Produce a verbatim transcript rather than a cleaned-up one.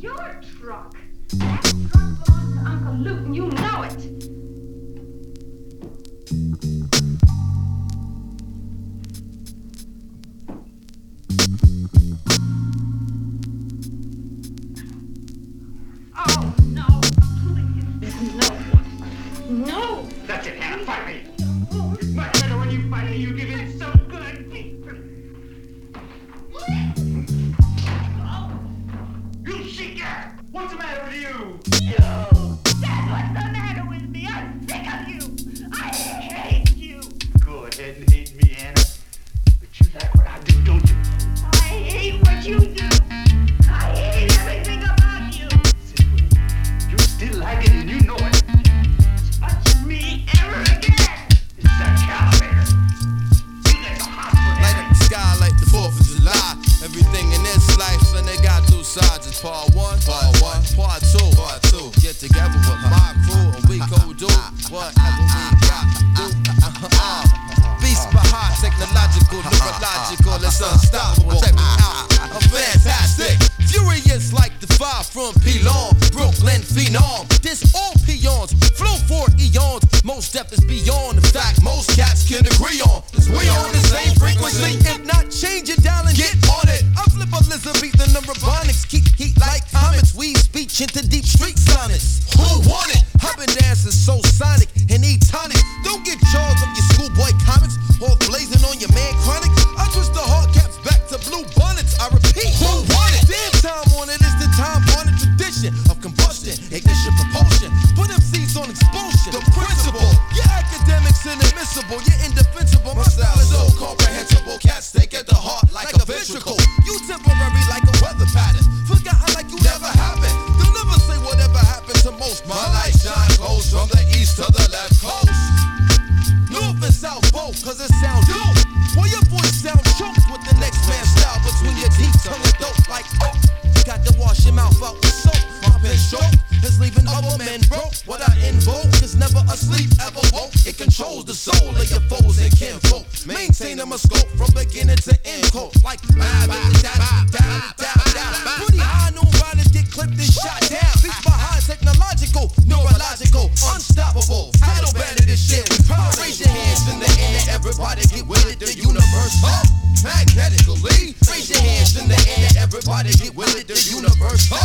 your truck. That truck belongs to Uncle Luke, and you know it. Oh, no, please, no, no. That's it, Hannah, fight me. Much better when you fight me, you give in so good. You she-cat! What's the matter with you? You! That's what's the matter with me. I'm sick of you. I hate you. Go ahead and hate me, Hannah. But you like what I do, don't you? I hate what you do. I hate everything about you. You still like it and you know it. Touch me ever again. It's that caliber. You like a hospital. Light up the sky like the fourth of July. Everything in this life, son, they got two sides. It's part one, part one, part two, part two. Get together with my crew and we go do whatever we got to do. Uh-huh. Beast by heart, technological, neurological, it's unstoppable. Check me out, I'm fantastic. Furious like the five from Pelon, Brooklyn phenom. This all peons, flow for eons. Most depth is beyond the fact most cats can agree on. Cause we on the same frequency. If not, change it down and get on it. I flip a Elizabethan and Robonics. Keep heat like comets. Weave speech into deep street sonnets. Who want it? I've been dancing so sonic and e-tonic. Don't get charged up your schoolboy comics or blazing on your man chronic. I twist the hard caps back to blue bonnets. I repeat, who want it? Damn time on it is the time on the tradition of combustion, ignition, propulsion. Put M Cs on expulsion. The principle. Your academics inadmissible. You're indefensible. My style is so comprehensible. Cats take at the heart like a ventricle. You temporary like a weather pattern. Forgotten like you never happened. They'll never say whatever happened to most. My light shine goes from the east to the left coast. North and south both, cause it sounds dope. Well, your voice sounds choked with the next man's style between your deep tongue and dope like oh. Got to wash your mouth out with soap. My pen stroke is leaving other men broke. What I invoke is never asleep, ever woke. It controls the soul of your foes and kinfolk. Maintain a scope from beginning to end. Quote like bye bye down down down down. Pretty high, no riders get clipped and shot down. Beats behind technological, neurological, unstoppable. Title bandit this shit. Raise your hands in the air, everybody get with it. The universe up magnetically. Raise your hands in the air, everybody get with it. The universe up.